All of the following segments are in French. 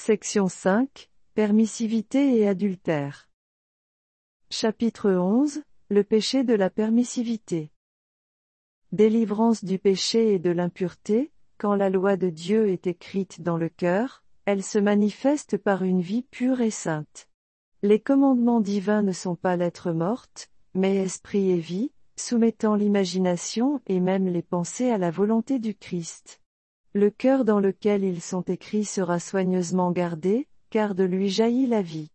Section 5, Permissivité et adultère. Chapitre 11, Le péché de la permissivité. Délivrance du péché et de l'impureté. Quand la loi de Dieu est écrite dans le cœur, elle se manifeste par une vie pure et sainte. Les commandements divins ne sont pas lettres mortes, mais esprit et vie, soumettant l'imagination et même les pensées à la volonté du Christ. Le cœur dans lequel ils sont écrits sera soigneusement gardé, car de lui jaillit la vie.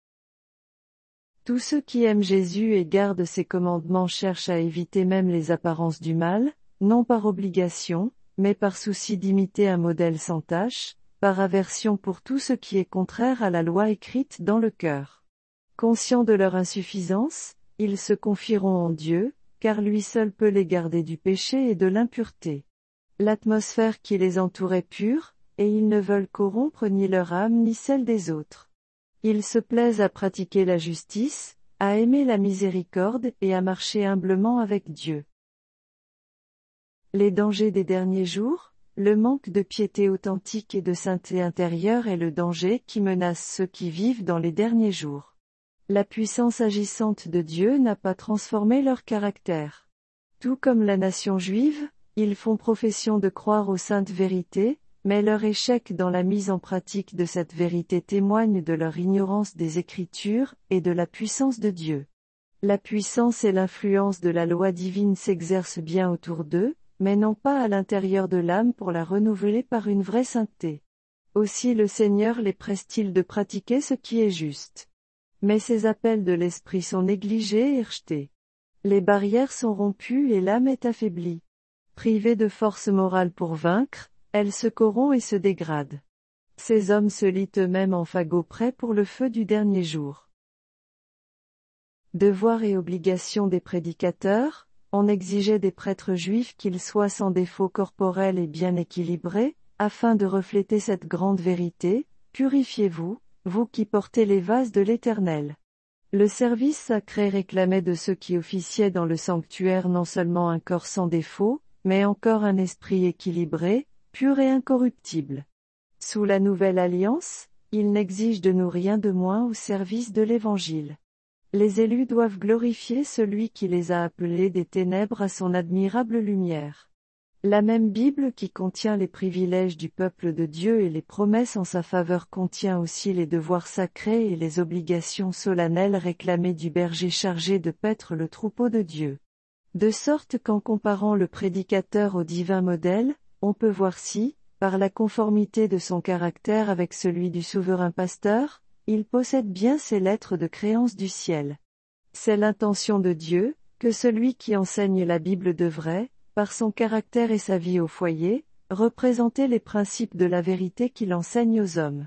Tous ceux qui aiment Jésus et gardent ses commandements cherchent à éviter même les apparences du mal, non par obligation, mais par souci d'imiter un modèle sans tache, par aversion pour tout ce qui est contraire à la loi écrite dans le cœur. Conscients de leur insuffisance, ils se confieront en Dieu, car lui seul peut les garder du péché et de l'impureté. L'atmosphère qui les entoure est pure, et ils ne veulent corrompre ni leur âme ni celle des autres. Ils se plaisent à pratiquer la justice, à aimer la miséricorde et à marcher humblement avec Dieu. Les dangers des derniers jours, le manque de piété authentique et de sainteté intérieure est le danger qui menace ceux qui vivent dans les derniers jours. La puissance agissante de Dieu n'a pas transformé leur caractère. Tout comme la nation juive, ils font profession de croire aux saintes vérités, mais leur échec dans la mise en pratique de cette vérité témoigne de leur ignorance des Écritures et de la puissance de Dieu. La puissance et l'influence de la loi divine s'exercent bien autour d'eux, mais non pas à l'intérieur de l'âme pour la renouveler par une vraie sainteté. Aussi le Seigneur les presse-t-il de pratiquer ce qui est juste. Mais ces appels de l'esprit sont négligés et rejetés. Les barrières sont rompues et l'âme est affaiblie. Privée de force morale pour vaincre, elle se corrompt et se dégrade. Ces hommes se lient eux-mêmes en fagots prêts pour le feu du dernier jour. Devoirs et obligations des prédicateurs. On exigeait des prêtres juifs qu'ils soient sans défaut corporel et bien équilibrés, afin de refléter cette grande vérité. Purifiez-vous, vous qui portez les vases de l'Éternel. Le service sacré réclamait de ceux qui officiaient dans le sanctuaire non seulement un corps sans défaut, mais encore un esprit équilibré, pur et incorruptible. Sous la nouvelle alliance, il n'exige de nous rien de moins au service de l'Évangile. Les élus doivent glorifier celui qui les a appelés des ténèbres à son admirable lumière. La même Bible qui contient les privilèges du peuple de Dieu et les promesses en sa faveur contient aussi les devoirs sacrés et les obligations solennelles réclamées du berger chargé de paître le troupeau de Dieu. De sorte qu'en comparant le prédicateur au divin modèle, on peut voir si, par la conformité de son caractère avec celui du souverain pasteur, il possède bien ces lettres de créance du ciel. C'est l'intention de Dieu, que celui qui enseigne la Bible devrait, par son caractère et sa vie au foyer, représenter les principes de la vérité qu'il enseigne aux hommes.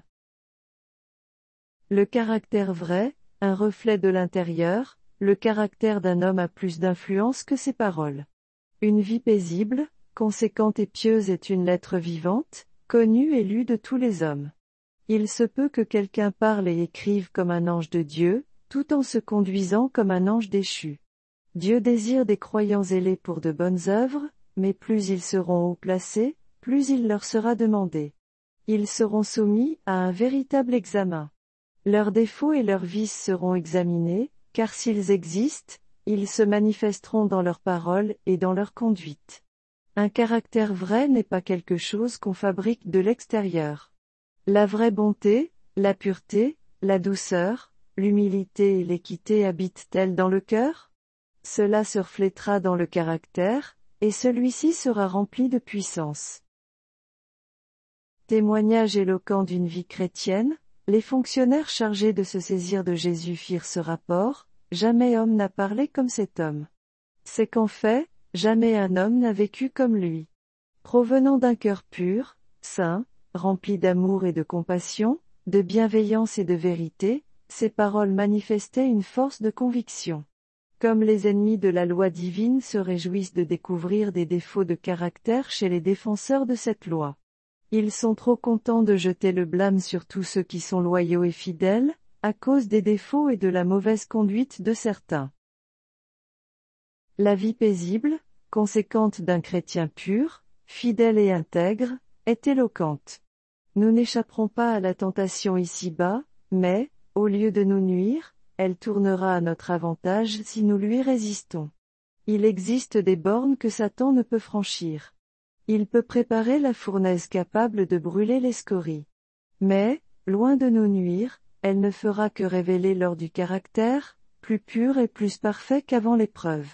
Le caractère vrai, un reflet de l'intérieur, le caractère d'un homme a plus d'influence que ses paroles. Une vie paisible, conséquente et pieuse est une lettre vivante, connue et lue de tous les hommes. Il se peut que quelqu'un parle et écrive comme un ange de Dieu, tout en se conduisant comme un ange déchu. Dieu désire des croyants zélés pour de bonnes œuvres, mais plus ils seront haut placés, plus il leur sera demandé. Ils seront soumis à un véritable examen. Leurs défauts et leurs vices seront examinés, car s'ils existent, ils se manifesteront dans leurs paroles et dans leur conduite. Un caractère vrai n'est pas quelque chose qu'on fabrique de l'extérieur. La vraie bonté, la pureté, la douceur, l'humilité et l'équité habitent-elles dans le cœur? Cela se reflétera dans le caractère, et celui-ci sera rempli de puissance. Témoignage éloquent d'une vie chrétienne, les fonctionnaires chargés de se saisir de Jésus firent ce rapport: jamais homme n'a parlé comme cet homme. C'est qu'en fait, jamais un homme n'a vécu comme lui. Provenant d'un cœur pur, saint, rempli d'amour et de compassion, de bienveillance et de vérité, ces paroles manifestaient une force de conviction. Comme les ennemis de la loi divine se réjouissent de découvrir des défauts de caractère chez les défenseurs de cette loi. Ils sont trop contents de jeter le blâme sur tous ceux qui sont loyaux et fidèles, à cause des défauts et de la mauvaise conduite de certains. La vie paisible, conséquente d'un chrétien pur, fidèle et intègre, est éloquente. Nous n'échapperons pas à la tentation ici-bas, mais, au lieu de nous nuire, elle tournera à notre avantage si nous lui résistons. Il existe des bornes que Satan ne peut franchir. Il peut préparer la fournaise capable de brûler les scories. Mais, loin de nous nuire, elle ne fera que révéler l'or du caractère, plus pur et plus parfait qu'avant l'épreuve.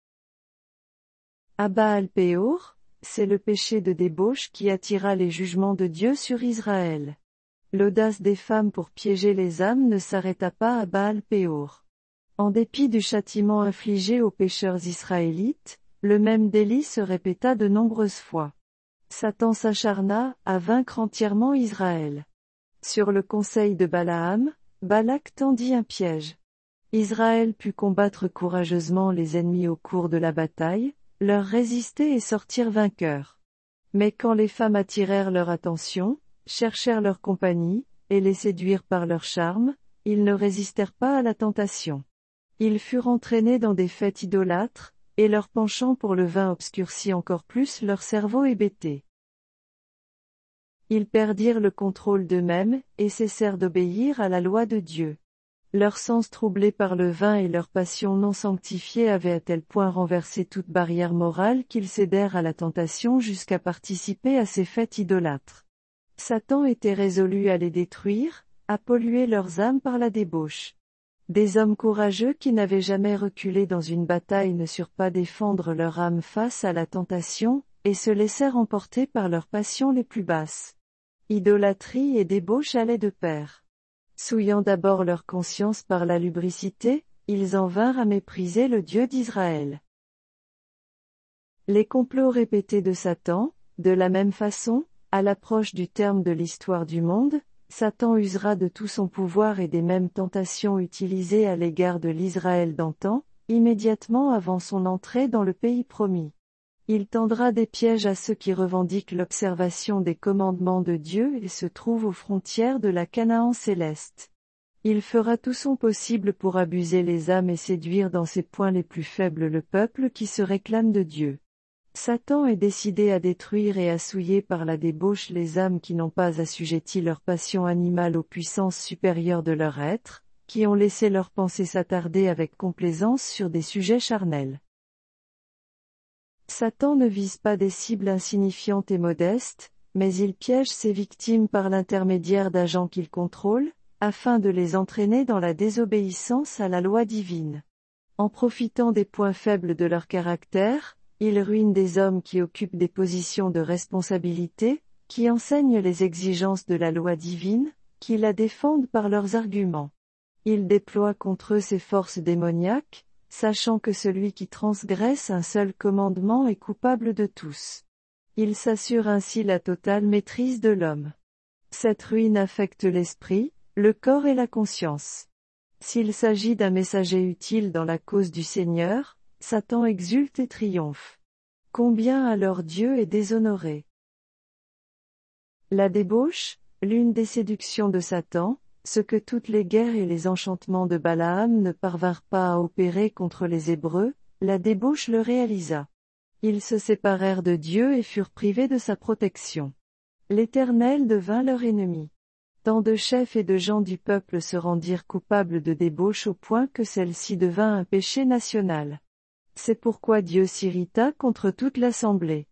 À Baal-Péor, c'est le péché de débauche qui attira les jugements de Dieu sur Israël. L'audace des femmes pour piéger les âmes ne s'arrêta pas à Baal-Péor. En dépit du châtiment infligé aux pécheurs israélites, le même délit se répéta de nombreuses fois. Satan s'acharna à vaincre entièrement Israël. Sur le conseil de Balaam, Balak tendit un piège. Israël put combattre courageusement les ennemis au cours de la bataille, leur résister et sortir vainqueurs. Mais quand les femmes attirèrent leur attention, cherchèrent leur compagnie, et les séduirent par leur charme, ils ne résistèrent pas à la tentation. Ils furent entraînés dans des fêtes idolâtres, et leur penchant pour le vin obscurcit encore plus leur cerveau hébété. Ils perdirent le contrôle d'eux-mêmes, et cessèrent d'obéir à la loi de Dieu. Leur sens troublé par le vin et leur passion non sanctifiée avaient à tel point renversé toute barrière morale qu'ils cédèrent à la tentation jusqu'à participer à ces fêtes idolâtres. Satan était résolu à les détruire, à polluer leurs âmes par la débauche. Des hommes courageux qui n'avaient jamais reculé dans une bataille ne surent pas défendre leur âme face à la tentation, et se laissèrent emporter par leurs passions les plus basses. Idolâtrie et débauche allaient de pair. Souillant d'abord leur conscience par la lubricité, ils en vinrent à mépriser le Dieu d'Israël. Les complots répétés de Satan, de la même façon, à l'approche du terme de l'histoire du monde, Satan usera de tout son pouvoir et des mêmes tentations utilisées à l'égard de l'Israël d'antan, immédiatement avant son entrée dans le pays promis. Il tendra des pièges à ceux qui revendiquent l'observation des commandements de Dieu et se trouvent aux frontières de la Canaan céleste. Il fera tout son possible pour abuser les âmes et séduire dans ses points les plus faibles le peuple qui se réclame de Dieu. Satan est décidé à détruire et à souiller par la débauche les âmes qui n'ont pas assujetti leur passion animale aux puissances supérieures de leur être, qui ont laissé leurs pensées s'attarder avec complaisance sur des sujets charnels. Satan ne vise pas des cibles insignifiantes et modestes, mais il piège ses victimes par l'intermédiaire d'agents qu'il contrôle, afin de les entraîner dans la désobéissance à la loi divine. En profitant des points faibles de leur caractère, il ruine des hommes qui occupent des positions de responsabilité, qui enseignent les exigences de la loi divine, qui la défendent par leurs arguments. Il déploie contre eux ses forces démoniaques, sachant que celui qui transgresse un seul commandement est coupable de tous. Il s'assure ainsi la totale maîtrise de l'homme. Cette ruine affecte l'esprit, le corps et la conscience. S'il s'agit d'un messager utile dans la cause du Seigneur, Satan exulte et triomphe. Combien alors Dieu est déshonoré. La débauche, l'une des séductions de Satan, ce que toutes les guerres et les enchantements de Balaam ne parvinrent pas à opérer contre les Hébreux, la débauche le réalisa. Ils se séparèrent de Dieu et furent privés de sa protection. L'Éternel devint leur ennemi. Tant de chefs et de gens du peuple se rendirent coupables de débauche au point que celle-ci devint un péché national. C'est pourquoi Dieu s'irrita contre toute l'assemblée.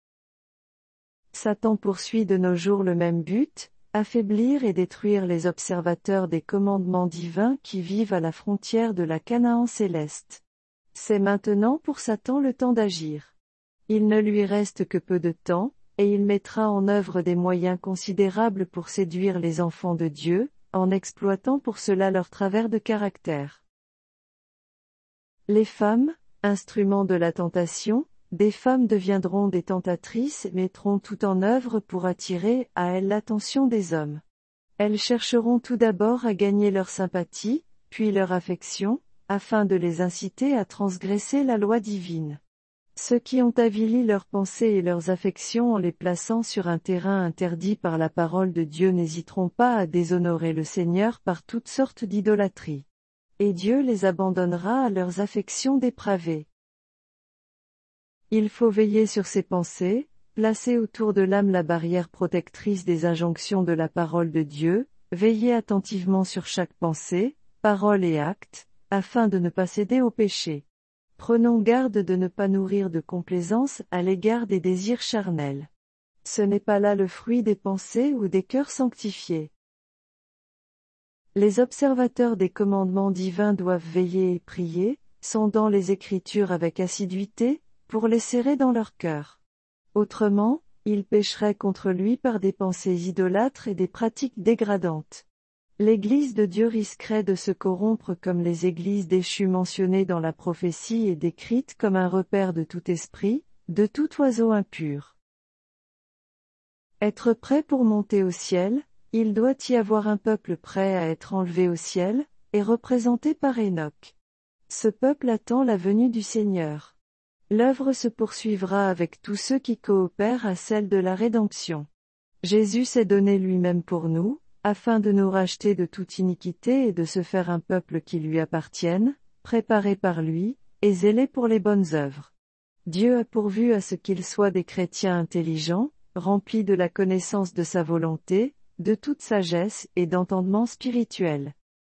Satan poursuit de nos jours le même but, affaiblir et détruire les observateurs des commandements divins qui vivent à la frontière de la Canaan céleste. C'est maintenant pour Satan le temps d'agir. Il ne lui reste que peu de temps, et il mettra en œuvre des moyens considérables pour séduire les enfants de Dieu, en exploitant pour cela leur travers de caractère. Les femmes, instruments de la tentation, des femmes deviendront des tentatrices et mettront tout en œuvre pour attirer à elles l'attention des hommes. Elles chercheront tout d'abord à gagner leur sympathie, puis leur affection, afin de les inciter à transgresser la loi divine. Ceux qui ont avili leurs pensées et leurs affections en les plaçant sur un terrain interdit par la parole de Dieu n'hésiteront pas à déshonorer le Seigneur par toutes sortes d'idolâtries. Et Dieu les abandonnera à leurs affections dépravées. Il faut veiller sur ses pensées, Placez autour de l'âme la barrière protectrice des injonctions de la parole de Dieu, veillez attentivement sur chaque pensée, parole et acte, afin de ne pas céder au péché. Prenons garde de ne pas nourrir de complaisance à l'égard des désirs charnels. Ce n'est pas là le fruit des pensées ou des cœurs sanctifiés. Les observateurs des commandements divins doivent veiller et prier, sondant les Écritures avec assiduité, pour les serrer dans leur cœur. Autrement, ils pécheraient contre lui par des pensées idolâtres et des pratiques dégradantes. L'Église de Dieu risquerait de se corrompre comme les églises déchues mentionnées dans la prophétie et décrites comme un repère de tout esprit, de tout oiseau impur. Être prêt pour monter au ciel, il doit y avoir un peuple prêt à être enlevé au ciel, et représenté par Enoch. Ce peuple attend la venue du Seigneur. L'œuvre se poursuivra avec tous ceux qui coopèrent à celle de la rédemption. Jésus s'est donné lui-même pour nous, afin de nous racheter de toute iniquité et de se faire un peuple qui lui appartienne, préparé par lui, et zélé pour les bonnes œuvres. Dieu a pourvu à ce qu'ils soient des chrétiens intelligents, remplis de la connaissance de sa volonté, de toute sagesse et d'entendement spirituel.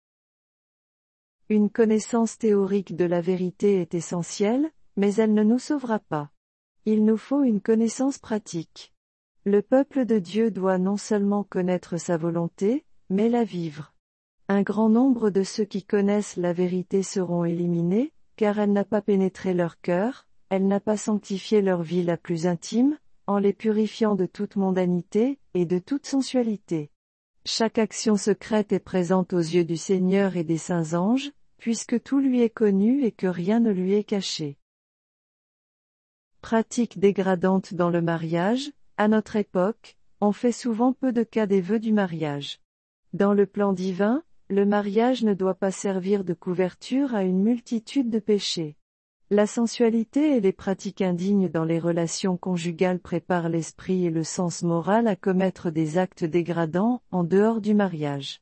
Une connaissance théorique de la vérité est essentielle, mais elle ne nous sauvera pas. Il nous faut une connaissance pratique. Le peuple de Dieu doit non seulement connaître sa volonté, mais la vivre. Un grand nombre de ceux qui connaissent la vérité seront éliminés, car elle n'a pas pénétré leur cœur, elle n'a pas sanctifié leur vie la plus intime, en les purifiant de toute mondanité, et de toute sensualité. Chaque action secrète est présente aux yeux du Seigneur et des saints anges, puisque tout lui est connu et que rien ne lui est caché. Pratique dégradante dans le mariage. À notre époque, on fait souvent peu de cas des vœux du mariage. Dans le plan divin, le mariage ne doit pas servir de couverture à une multitude de péchés. La sensualité et les pratiques indignes dans les relations conjugales préparent l'esprit et le sens moral à commettre des actes dégradants en dehors du mariage.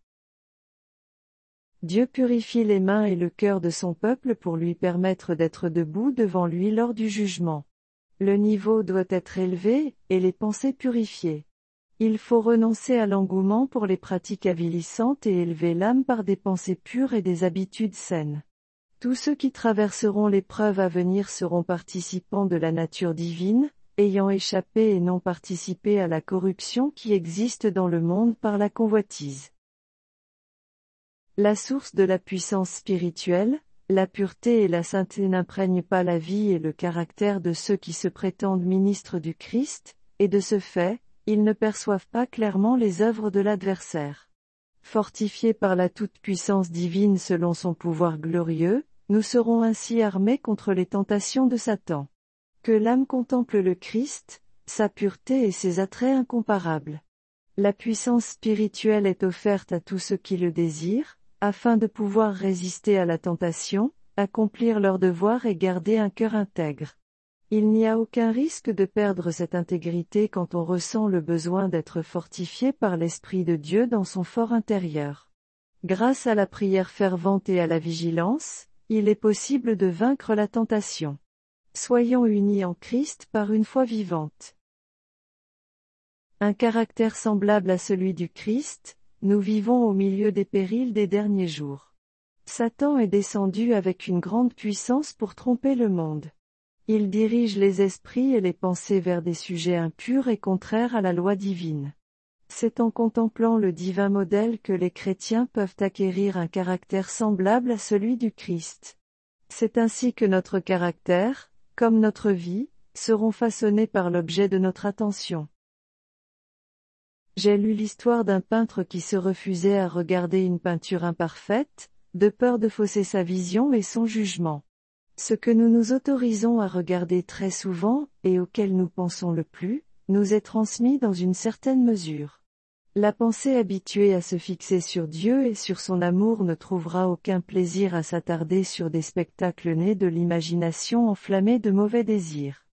Dieu purifie les mains et le cœur de son peuple pour lui permettre d'être debout devant lui lors du jugement. Le niveau doit être élevé, et les pensées purifiées. Il faut renoncer à l'engouement pour les pratiques avilissantes et élever l'âme par des pensées pures et des habitudes saines. Tous ceux qui traverseront l'épreuve à venir seront participants de la nature divine, ayant échappé et non participé à la corruption qui existe dans le monde par la convoitise. La source de la puissance spirituelle, la pureté et la sainteté n'imprègnent pas la vie et le caractère de ceux qui se prétendent ministres du Christ, et de ce fait, ils ne perçoivent pas clairement les œuvres de l'adversaire. Fortifiés par la toute-puissance divine selon son pouvoir glorieux, nous serons ainsi armés contre les tentations de Satan. Que l'âme contemple le Christ, sa pureté et ses attraits incomparables. La puissance spirituelle est offerte à tous ceux qui le désirent, afin de pouvoir résister à la tentation, accomplir leur devoir et garder un cœur intègre. Il n'y a aucun risque de perdre cette intégrité quand on ressent le besoin d'être fortifié par l'Esprit de Dieu dans son fort intérieur. Grâce à la prière fervente et à la vigilance, il est possible de vaincre la tentation. Soyons unis en Christ par une foi vivante. Un caractère semblable à celui du Christ, nous vivons au milieu des périls des derniers jours. Satan est descendu avec une grande puissance pour tromper le monde. Il dirige les esprits et les pensées vers des sujets impurs et contraires à la loi divine. C'est en contemplant le divin modèle que les chrétiens peuvent acquérir un caractère semblable à celui du Christ. C'est ainsi que notre caractère, comme notre vie, seront façonnés par l'objet de notre attention. J'ai lu l'histoire d'un peintre qui se refusait à regarder une peinture imparfaite, de peur de fausser sa vision et son jugement. Ce que nous nous autorisons à regarder très souvent, et auquel nous pensons le plus, nous est transmis dans une certaine mesure. La pensée habituée à se fixer sur Dieu et sur son amour ne trouvera aucun plaisir à s'attarder sur des spectacles nés de l'imagination enflammée de mauvais désirs.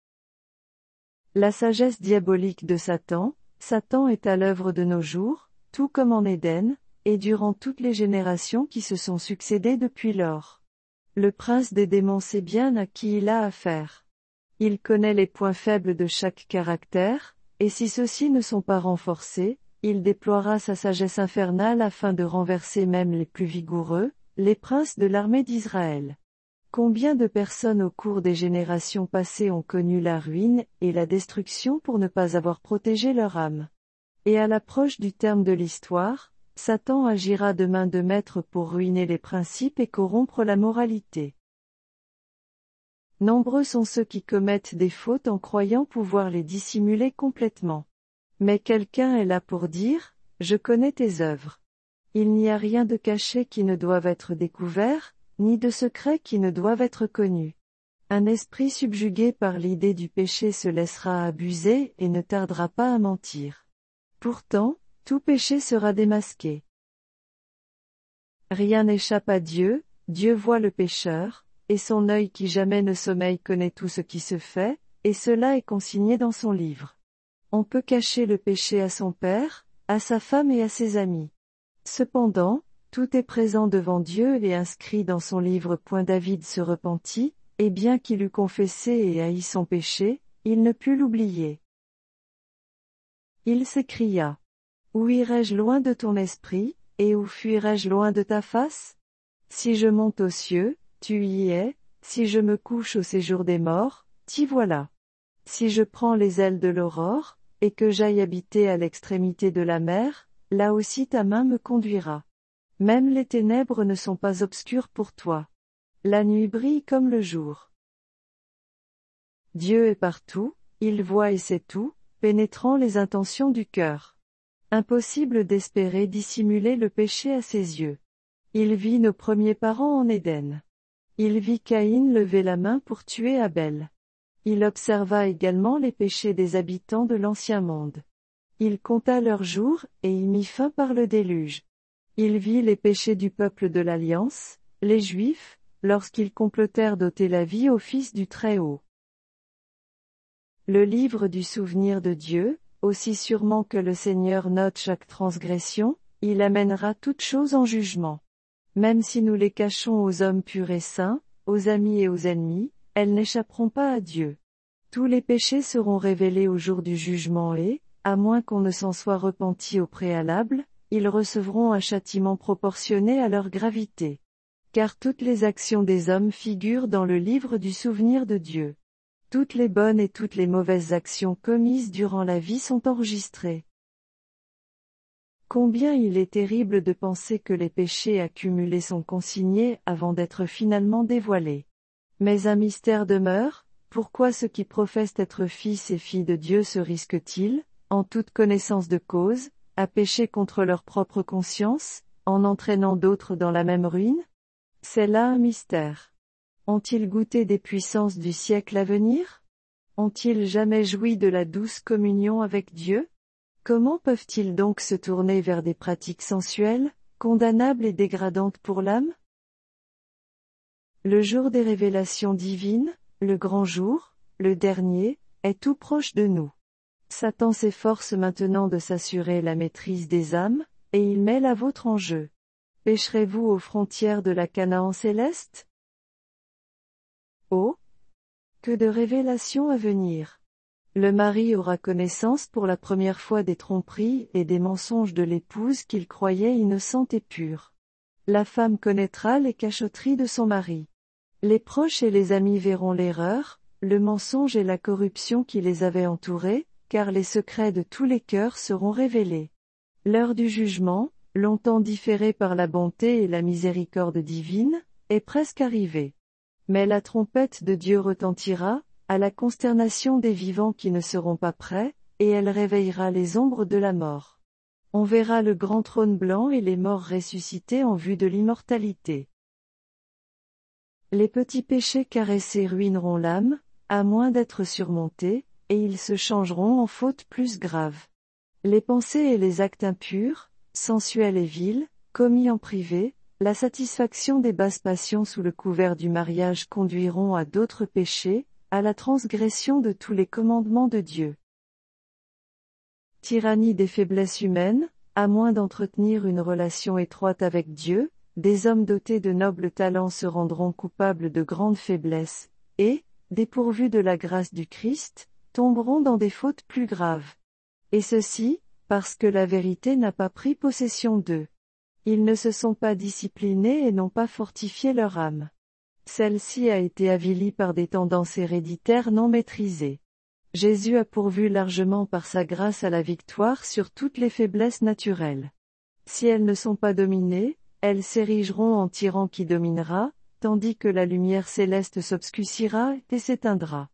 La sagesse diabolique de Satan est à l'œuvre de nos jours, tout comme en Éden, et durant toutes les générations qui se sont succédées depuis lors. Le prince des démons sait bien à qui il a affaire. Il connaît les points faibles de chaque caractère, et si ceux-ci ne sont pas renforcés, il déploiera sa sagesse infernale afin de renverser même les plus vigoureux, les princes de l'armée d'Israël. Combien de personnes au cours des générations passées ont connu la ruine et la destruction pour ne pas avoir protégé leur âme? Et à l'approche du terme de l'histoire, Satan agira de main de maître pour ruiner les principes et corrompre la moralité. Nombreux sont ceux qui commettent des fautes en croyant pouvoir les dissimuler complètement. Mais quelqu'un est là pour dire, « Je connais tes œuvres. » Il n'y a rien de caché qui ne doive être découvert, ni de secret qui ne doive être connu. Un esprit subjugué par l'idée du péché se laissera abuser et ne tardera pas à mentir. Pourtant, tout péché sera démasqué. Rien n'échappe à Dieu, Dieu voit le pécheur, et son œil qui jamais ne sommeille connaît tout ce qui se fait, et cela est consigné dans son livre. On peut cacher le péché à son père, à sa femme et à ses amis. Cependant, tout est présent devant Dieu et inscrit dans son livre. David se repentit, et bien qu'il eût confessé et haï son péché, il ne put l'oublier. Il s'écria: Où irai-je loin de ton esprit, et où fuirai-je loin de ta face? Si je monte aux cieux, tu y es, si je me couche au séjour des morts, t'y voilà. Si je prends les ailes de l'aurore, et que j'aille habiter à l'extrémité de la mer, là aussi ta main me conduira. Même les ténèbres ne sont pas obscures pour toi. La nuit brille comme le jour. Dieu est partout, il voit et sait tout, pénétrant les intentions du cœur. Impossible d'espérer dissimuler le péché à ses yeux. Il vit nos premiers parents en Éden. Il vit Caïn lever la main pour tuer Abel. Il observa également les péchés des habitants de l'ancien monde. Il compta leurs jours, et y mit fin par le déluge. Il vit les péchés du peuple de l'Alliance, les Juifs, lorsqu'ils complotèrent d'ôter la vie au Fils du Très-Haut. Le livre du souvenir de Dieu, aussi sûrement que le Seigneur note chaque transgression, il amènera toutes choses en jugement. Même si nous les cachons aux hommes purs et saints, aux amis et aux ennemis, elles n'échapperont pas à Dieu. Tous les péchés seront révélés au jour du jugement et, à moins qu'on ne s'en soit repenti au préalable, ils recevront un châtiment proportionné à leur gravité. Car toutes les actions des hommes figurent dans le livre du souvenir de Dieu. Toutes les bonnes et toutes les mauvaises actions commises durant la vie sont enregistrées. Combien il est terrible de penser que les péchés accumulés sont consignés avant d'être finalement dévoilés. Mais un mystère demeure, pourquoi ceux qui professent être fils et filles de Dieu se risquent-ils, en toute connaissance de cause, à pécher contre leur propre conscience, en entraînant d'autres dans la même ruine? C'est là un mystère. Ont-ils goûté des puissances du siècle à venir? Ont-ils jamais joui de la douce communion avec Dieu? Comment peuvent-ils donc se tourner vers des pratiques sensuelles, condamnables et dégradantes pour l'âme? Le jour des révélations divines, le grand jour, le dernier, est tout proche de nous. Satan s'efforce maintenant de s'assurer la maîtrise des âmes, et il met la vôtre en jeu. Pécherez-vous aux frontières de la Canaan céleste? Oh! Que de révélations à venir! Le mari aura connaissance pour la première fois des tromperies et des mensonges de l'épouse qu'il croyait innocente et pure. La femme connaîtra les cachotteries de son mari. Les proches et les amis verront l'erreur, le mensonge et la corruption qui les avaient entourés, car les secrets de tous les cœurs seront révélés. L'heure du jugement, longtemps différée par la bonté et la miséricorde divine, est presque arrivée. Mais la trompette de Dieu retentira, à la consternation des vivants qui ne seront pas prêts, et elle réveillera les ombres de la mort. On verra le grand trône blanc et les morts ressuscités en vue de l'immortalité. Les petits péchés caressés ruineront l'âme, à moins d'être surmontés, et ils se changeront en fautes plus graves. Les pensées et les actes impurs, sensuels et vils, commis en privé, la satisfaction des basses passions sous le couvert du mariage conduiront à d'autres péchés, à la transgression de tous les commandements de Dieu. Tyrannie des faiblesses humaines, à moins d'entretenir une relation étroite avec Dieu, des hommes dotés de nobles talents se rendront coupables de grandes faiblesses, et, dépourvus de la grâce du Christ, tomberont dans des fautes plus graves. Et ceci, parce que la vérité n'a pas pris possession d'eux. Ils ne se sont pas disciplinés et n'ont pas fortifié leur âme. Celle-ci a été avilie par des tendances héréditaires non maîtrisées. Jésus a pourvu largement par sa grâce à la victoire sur toutes les faiblesses naturelles. Si elles ne sont pas dominées, elles s'érigeront en tyran qui dominera, tandis que la lumière céleste s'obscurcira et s'éteindra.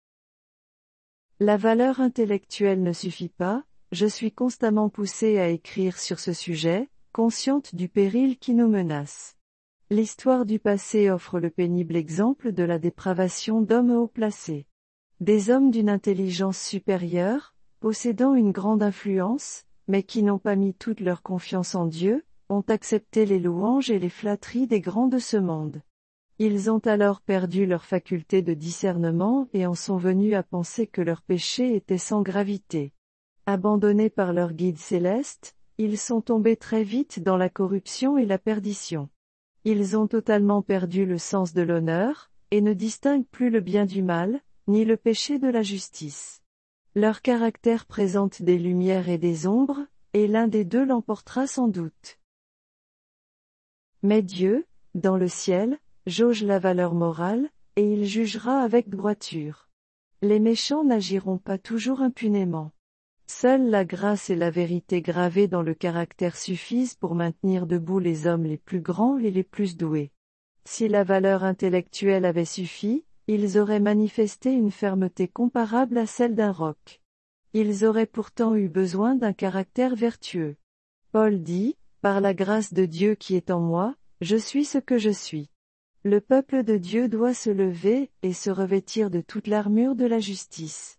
La valeur intellectuelle ne suffit pas, je suis constamment poussée à écrire sur ce sujet, consciente du péril qui nous menace. L'histoire du passé offre le pénible exemple de la dépravation d'hommes haut placés. Des hommes d'une intelligence supérieure, possédant une grande influence, mais qui n'ont pas mis toute leur confiance en Dieu, ont accepté les louanges et les flatteries des grands de ce monde. Ils ont alors perdu leur faculté de discernement et en sont venus à penser que leur péché était sans gravité. Abandonnés par leur guide céleste, ils sont tombés très vite dans la corruption et la perdition. Ils ont totalement perdu le sens de l'honneur, et ne distinguent plus le bien du mal, ni le péché de la justice. Leur caractère présente des lumières et des ombres, et l'un des deux l'emportera sans doute. Mais Dieu, dans le ciel, jauge la valeur morale, et il jugera avec droiture. Les méchants n'agiront pas toujours impunément. Seule la grâce et la vérité gravées dans le caractère suffisent pour maintenir debout les hommes les plus grands et les plus doués. Si la valeur intellectuelle avait suffi, ils auraient manifesté une fermeté comparable à celle d'un roc. Ils auraient pourtant eu besoin d'un caractère vertueux. Paul dit, « Par la grâce de Dieu qui est en moi, je suis ce que je suis ». Le peuple de Dieu doit se lever et se revêtir de toute l'armure de la justice.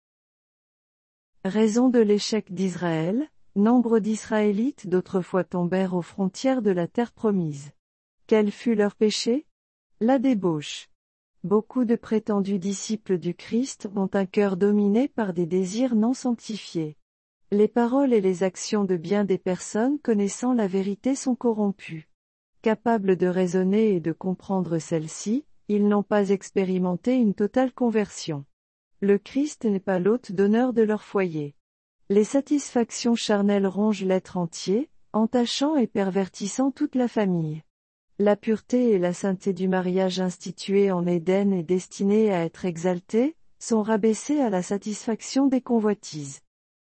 Raison de l'échec d'Israël, nombre d'Israélites d'autrefois tombèrent aux frontières de la terre promise. Quel fut leur péché? La débauche. Beaucoup de prétendus disciples du Christ ont un cœur dominé par des désirs non sanctifiés. Les paroles et les actions de bien des personnes connaissant la vérité sont corrompues. Capables de raisonner et de comprendre celle-ci, ils n'ont pas expérimenté une totale conversion. Le Christ n'est pas l'hôte d'honneur de leur foyer. Les satisfactions charnelles rongent l'être entier, entachant et pervertissant toute la famille. La pureté et la sainteté du mariage institué en Éden et destiné à être exalté, sont rabaissées à la satisfaction des convoitises.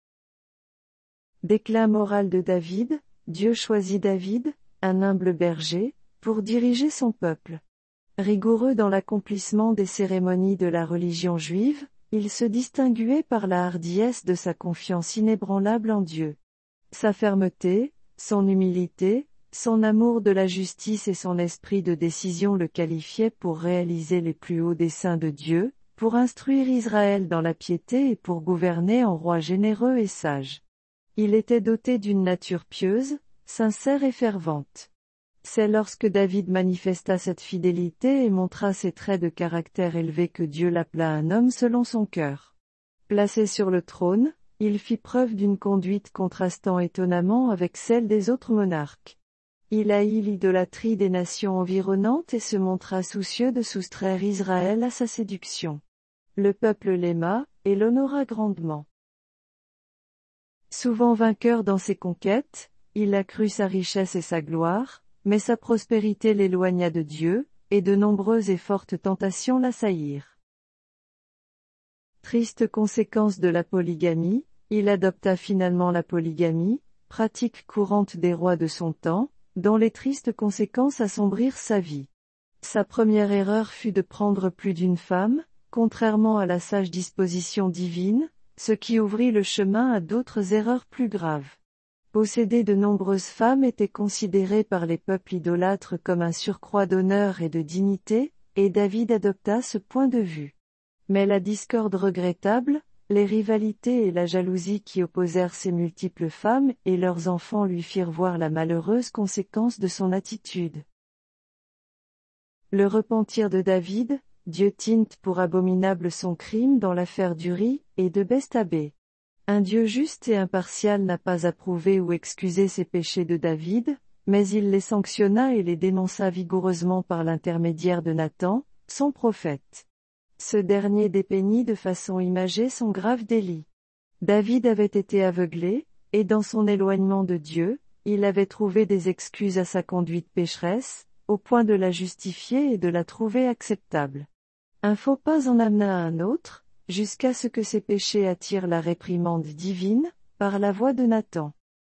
Déclin moral de David, Dieu choisit David, un humble berger, pour diriger son peuple. Rigoureux dans l'accomplissement des cérémonies de la religion juive, il se distinguait par la hardiesse de sa confiance inébranlable en Dieu. Sa fermeté, son humilité, son amour de la justice et son esprit de décision le qualifiaient pour réaliser les plus hauts desseins de Dieu, pour instruire Israël dans la piété et pour gouverner en roi généreux et sage. Il était doté d'une nature pieuse, sincère et fervente. C'est lorsque David manifesta cette fidélité et montra ses traits de caractère élevés que Dieu l'appela un homme selon son cœur. Placé sur le trône, il fit preuve d'une conduite contrastant étonnamment avec celle des autres monarques. Il haït l'idolâtrie des nations environnantes et se montra soucieux de soustraire Israël à sa séduction. Le peuple l'aima, et l'honora grandement. Souvent vainqueur dans ses conquêtes, il accrut sa richesse et sa gloire, mais sa prospérité l'éloigna de Dieu, et de nombreuses et fortes tentations l'assaillirent. Triste conséquence de la polygamie, il adopta finalement la polygamie, pratique courante des rois de son temps, dont les tristes conséquences assombrirent sa vie. Sa première erreur fut de prendre plus d'une femme, contrairement à la sage disposition divine, ce qui ouvrit le chemin à d'autres erreurs plus graves. Posséder de nombreuses femmes était considéré par les peuples idolâtres comme un surcroît d'honneur et de dignité, et David adopta ce point de vue. Mais la discorde regrettable, les rivalités et la jalousie qui opposèrent ces multiples femmes et leurs enfants lui firent voir la malheureuse conséquence de son attitude. Le repentir de David, Dieu tinte pour abominable son crime dans l'affaire d'Uri et de Bethsabée. Un Dieu juste et impartial n'a pas approuvé ou excusé ces péchés de David, mais il les sanctionna et les dénonça vigoureusement par l'intermédiaire de Nathan, son prophète. Ce dernier dépeignit de façon imagée son grave délit. David avait été aveuglé, et dans son éloignement de Dieu, il avait trouvé des excuses à sa conduite pécheresse, au point de la justifier et de la trouver acceptable. Un faux pas en amena un autre, jusqu'à ce que ses péchés attirent la réprimande divine, par la voix de Nathan.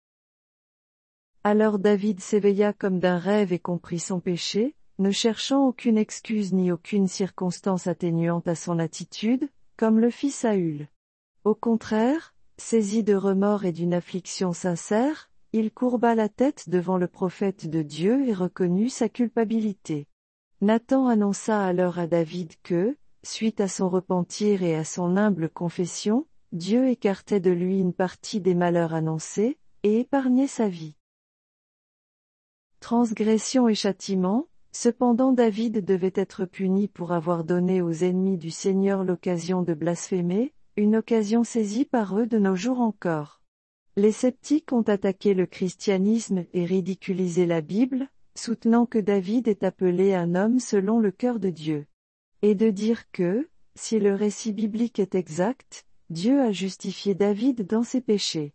Alors David s'éveilla comme d'un rêve et comprit son péché, ne cherchant aucune excuse ni aucune circonstance atténuante à son attitude, comme le fit Saül. Au contraire, saisi de remords et d'une affliction sincère, il courba la tête devant le prophète de Dieu et reconnut sa culpabilité. Nathan annonça alors à David que, suite à son repentir et à son humble confession, Dieu écartait de lui une partie des malheurs annoncés, et épargnait sa vie. Transgression et châtiment, cependant David devait être puni pour avoir donné aux ennemis du Seigneur l'occasion de blasphémer, une occasion saisie par eux de nos jours encore. Les sceptiques ont attaqué le christianisme et ridiculisé la Bible, soutenant que David est appelé un homme selon le cœur de Dieu. Et de dire que, si le récit biblique est exact, Dieu a justifié David dans ses péchés.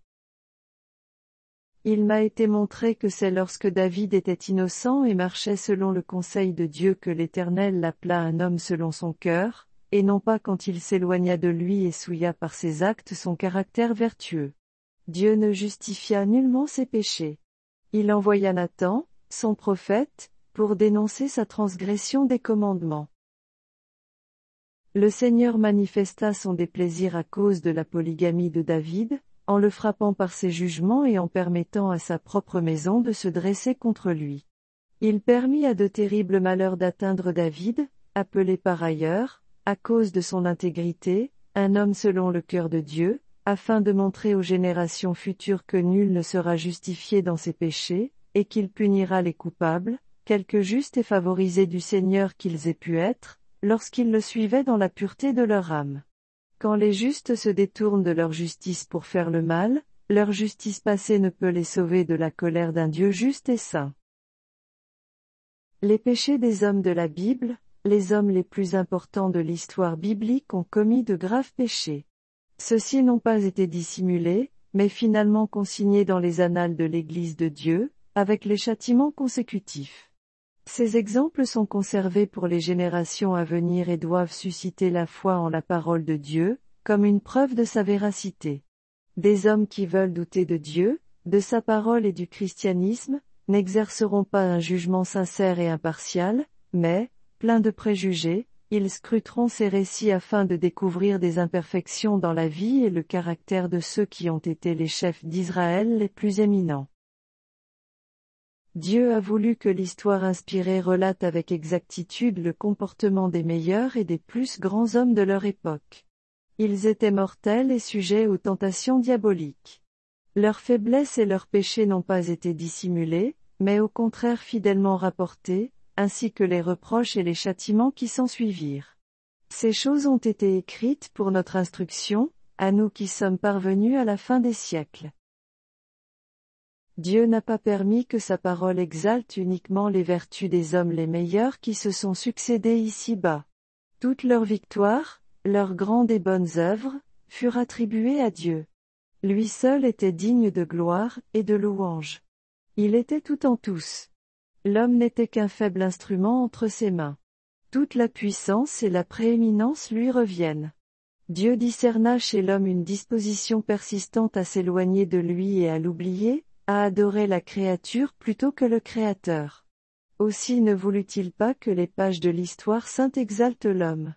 Il m'a été montré que c'est lorsque David était innocent et marchait selon le conseil de Dieu que l'Éternel l'appela un homme selon son cœur, et non pas quand il s'éloigna de lui et souilla par ses actes son caractère vertueux. Dieu ne justifia nullement ses péchés. Il envoya Nathan, son prophète, pour dénoncer sa transgression des commandements. Le Seigneur manifesta son déplaisir à cause de la polygamie de David, en le frappant par ses jugements et en permettant à sa propre maison de se dresser contre lui. Il permit à de terribles malheurs d'atteindre David, appelé par ailleurs, à cause de son intégrité, un homme selon le cœur de Dieu, afin de montrer aux générations futures que nul ne sera justifié dans ses péchés, et qu'il punira les coupables, quelque justes et favorisés du Seigneur qu'ils aient pu être, lorsqu'ils le suivaient dans la pureté de leur âme. Quand les justes se détournent de leur justice pour faire le mal, leur justice passée ne peut les sauver de la colère d'un Dieu juste et saint. Les péchés des hommes de la Bible, les hommes les plus importants de l'histoire biblique ont commis de graves péchés. Ceux-ci n'ont pas été dissimulés, mais finalement consignés dans les annales de l'Église de Dieu, avec les châtiments consécutifs. Ces exemples sont conservés pour les générations à venir et doivent susciter la foi en la parole de Dieu, comme une preuve de sa véracité. Des hommes qui veulent douter de Dieu, de sa parole et du christianisme, n'exerceront pas un jugement sincère et impartial, mais, pleins de préjugés, ils scruteront ces récits afin de découvrir des imperfections dans la vie et le caractère de ceux qui ont été les chefs d'Israël les plus éminents. Dieu a voulu que l'histoire inspirée relate avec exactitude le comportement des meilleurs et des plus grands hommes de leur époque. Ils étaient mortels et sujets aux tentations diaboliques. Leurs faiblesses et leurs péchés n'ont pas été dissimulés, mais au contraire fidèlement rapportés, ainsi que les reproches et les châtiments qui s'ensuivirent. Ces choses ont été écrites pour notre instruction, à nous qui sommes parvenus à la fin des siècles. Dieu n'a pas permis que sa parole exalte uniquement les vertus des hommes les meilleurs qui se sont succédés ici-bas. Toutes leurs victoires, leurs grandes et bonnes œuvres, furent attribuées à Dieu. Lui seul était digne de gloire et de louange. Il était tout en tous. L'homme n'était qu'un faible instrument entre ses mains. Toute la puissance et la prééminence lui reviennent. Dieu discerna chez l'homme une disposition persistante à s'éloigner de lui et à l'oublier, à adorer la créature plutôt que le Créateur. Aussi ne voulut-il pas que les pages de l'histoire sainte exaltent l'homme.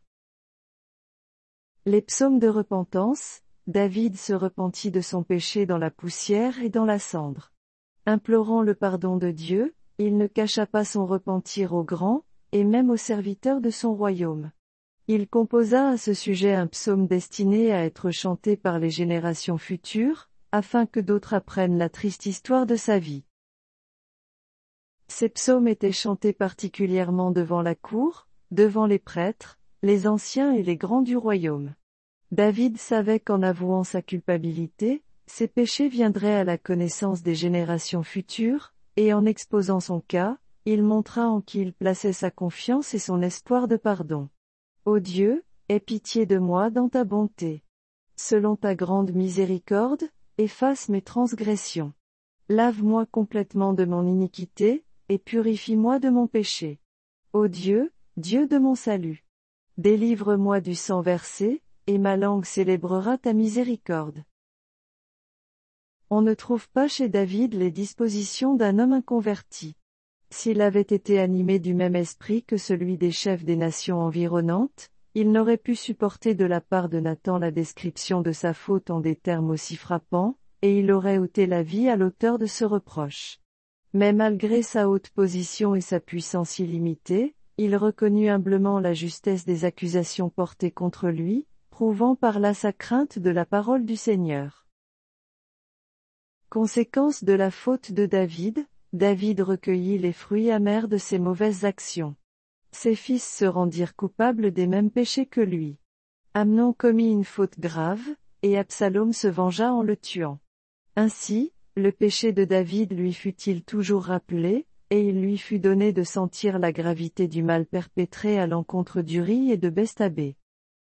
Les psaumes de repentance, David se repentit de son péché dans la poussière et dans la cendre. Implorant le pardon de Dieu, il ne cacha pas son repentir aux grands, et même aux serviteurs de son royaume. Il composa à ce sujet un psaume destiné à être chanté par les générations futures, afin que d'autres apprennent la triste histoire de sa vie. Ces psaumes étaient chantés particulièrement devant la cour, devant les prêtres, les anciens et les grands du royaume. David savait qu'en avouant sa culpabilité, ses péchés viendraient à la connaissance des générations futures, et en exposant son cas, il montra en qui il plaçait sa confiance et son espoir de pardon. Ô Dieu, Aie pitié de moi dans ta bonté. Selon ta grande miséricorde, efface mes transgressions. Lave-moi complètement de mon iniquité, et purifie-moi de mon péché. Ô Dieu, Dieu de mon salut. Délivre-moi du sang versé, et ma langue célébrera ta miséricorde. On ne trouve pas chez David les dispositions d'un homme inconverti. S'il avait été animé du même esprit que celui des chefs des nations environnantes, il n'aurait pu supporter de la part de Nathan la description de sa faute en des termes aussi frappants, et il aurait ôté la vie à l'auteur de ce reproche. Mais malgré sa haute position et sa puissance illimitée, il reconnut humblement la justesse des accusations portées contre lui, prouvant par là sa crainte de la parole du Seigneur. Conséquence de la faute de David, David recueillit les fruits amers de ses mauvaises actions. Ses fils se rendirent coupables des mêmes péchés que lui. Amnon commit une faute grave, et Absalom se vengea en le tuant. Ainsi, le péché de David lui fut-il toujours rappelé, et il lui fut donné de sentir la gravité du mal perpétré à l'encontre d'Uri et de Bestabé.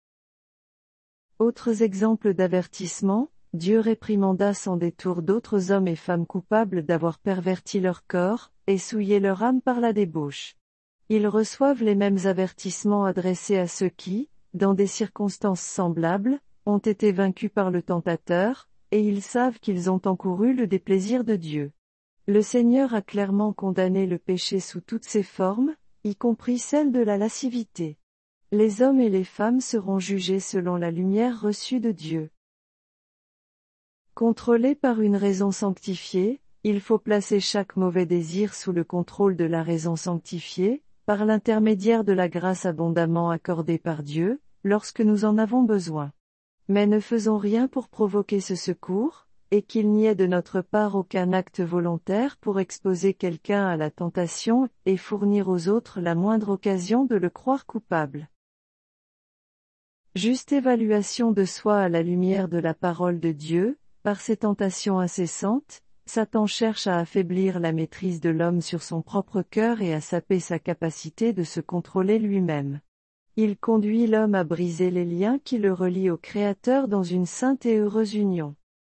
Autres exemples d'avertissement, Dieu réprimanda sans détour d'autres hommes et femmes coupables d'avoir perverti leur corps, et souillé leur âme par la débauche. Ils reçoivent les mêmes avertissements adressés à ceux qui, dans des circonstances semblables, ont été vaincus par le tentateur, et ils savent qu'ils ont encouru le déplaisir de Dieu. Le Seigneur a clairement condamné le péché sous toutes ses formes, y compris celle de la lascivité. Les hommes et les femmes seront jugés selon la lumière reçue de Dieu. Contrôlé par une raison sanctifiée, il faut placer chaque mauvais désir sous le contrôle de la raison sanctifiée, par l'intermédiaire de la grâce abondamment accordée par Dieu, lorsque nous en avons besoin. Mais ne faisons rien pour provoquer ce secours, et qu'il n'y ait de notre part aucun acte volontaire pour exposer quelqu'un à la tentation, et fournir aux autres la moindre occasion de le croire coupable. Juste évaluation de soi à la lumière de la parole de Dieu. Par ses tentations incessantes, Satan cherche à affaiblir la maîtrise de l'homme sur son propre cœur et à saper sa capacité de se contrôler lui-même. Il conduit l'homme à briser les liens qui le relient au Créateur dans une sainte et heureuse union.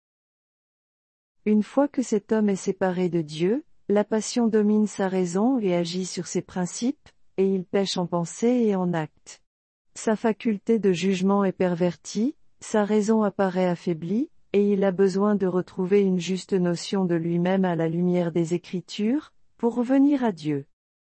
Une fois que cet homme est séparé de Dieu, la passion domine sa raison et agit sur ses principes, et il pêche en pensée et en acte. Sa faculté de jugement est pervertie, sa raison apparaît affaiblie, et il a besoin de retrouver une juste notion de lui-même à la lumière des Écritures, pour revenir à Dieu.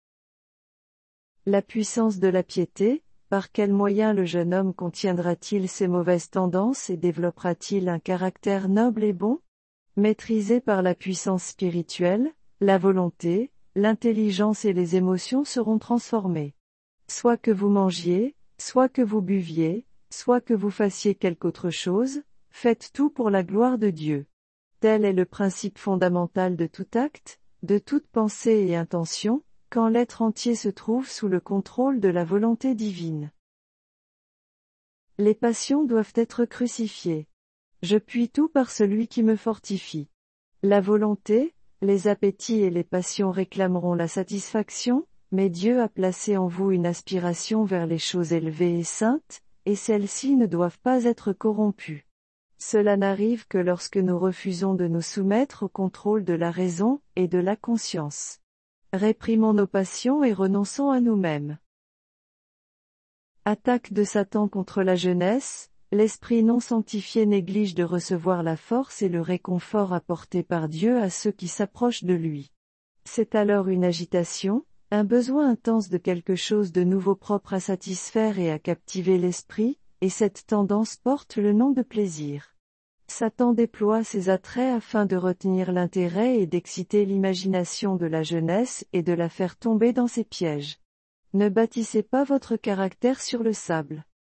La puissance de la piété, par quel moyen le jeune homme contiendra-t-il ses mauvaises tendances et développera-t-il un caractère noble et bon? Maîtrisé par la puissance spirituelle, la volonté, l'intelligence et les émotions seront transformées. Soit que vous mangiez, soit que vous buviez, soit que vous fassiez quelque autre chose, faites tout pour la gloire de Dieu. Tel est le principe fondamental de tout acte, de toute pensée et intention, quand l'être entier se trouve sous le contrôle de la volonté divine. Les passions doivent être crucifiées. Je puis tout par celui qui me fortifie. La volonté, les appétits et les passions réclameront la satisfaction, mais Dieu a placé en vous une aspiration vers les choses élevées et saintes, et celles-ci ne doivent pas être corrompues. Cela n'arrive que lorsque nous refusons de nous soumettre au contrôle de la raison et de la conscience. Réprimons nos passions et renonçons à nous-mêmes. Attaque de Satan contre la jeunesse, l'esprit non sanctifié néglige de recevoir la force et le réconfort apportés par Dieu à ceux qui s'approchent de lui. C'est alors une agitation, un besoin intense de quelque chose de nouveau propre à satisfaire et à captiver l'esprit, et cette tendance porte le nom de plaisir. Satan déploie ses attraits afin de retenir l'intérêt et d'exciter l'imagination de la jeunesse et de la faire tomber dans ses pièges. Ne bâtissez pas votre caractère sur le sable.